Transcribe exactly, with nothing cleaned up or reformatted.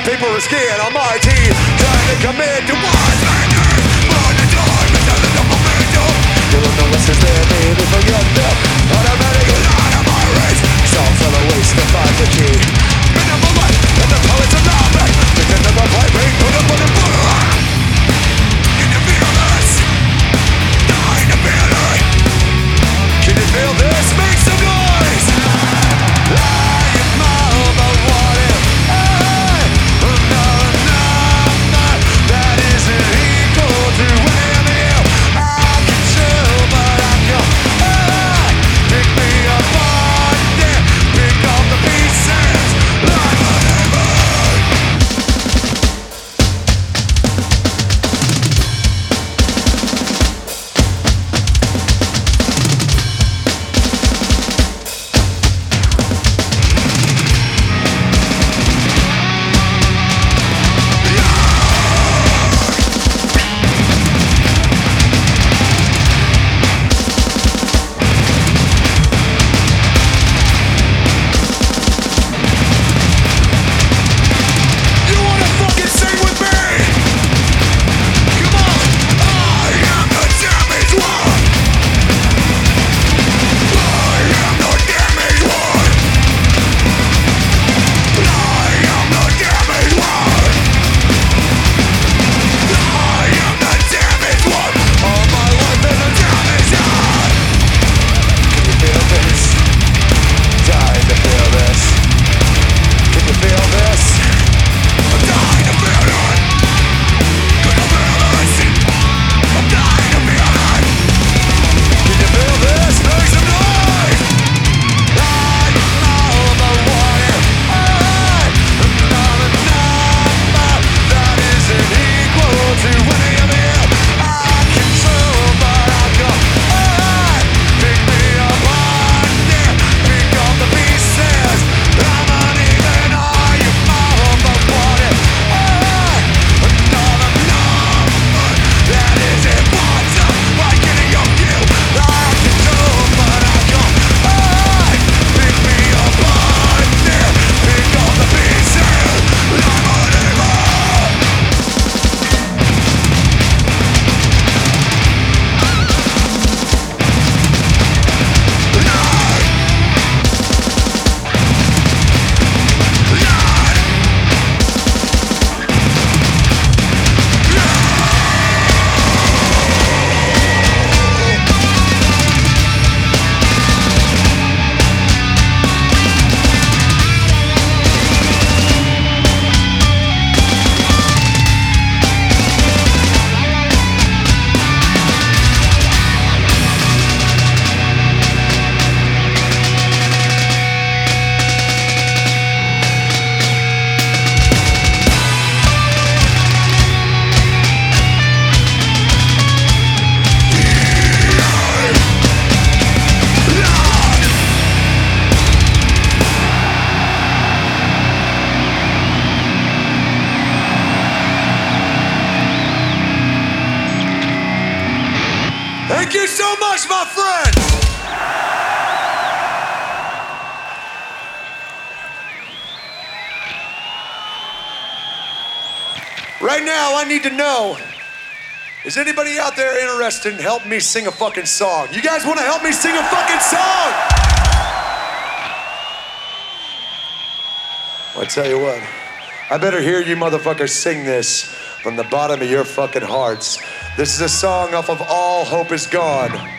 People are scared on my team, trying to commit to what's happening. But the time is telling them momentum. You don't know what's there, baby, forget them. Automatically out of my reach. Songs are a waste to find the key. Minimal life, and the poets are laughing. Thinking of a piping, put up on the floor. Can you feel this? Dying to feel it. Can you feel this? Make some noise! I am all about what if I another number that isn't equal to any of you. I can show, but I can't. I pick me apart, yeah, pick up the pieces like a hammer. Thank you so much, my friends! Right now, I need to know, is anybody out there interested in helping me sing a fucking song? You guys want to help me sing a fucking song? Well, I tell you what, I better hear you motherfuckers sing this from the bottom of your fucking hearts. This is a song off of All Hope Is Gone.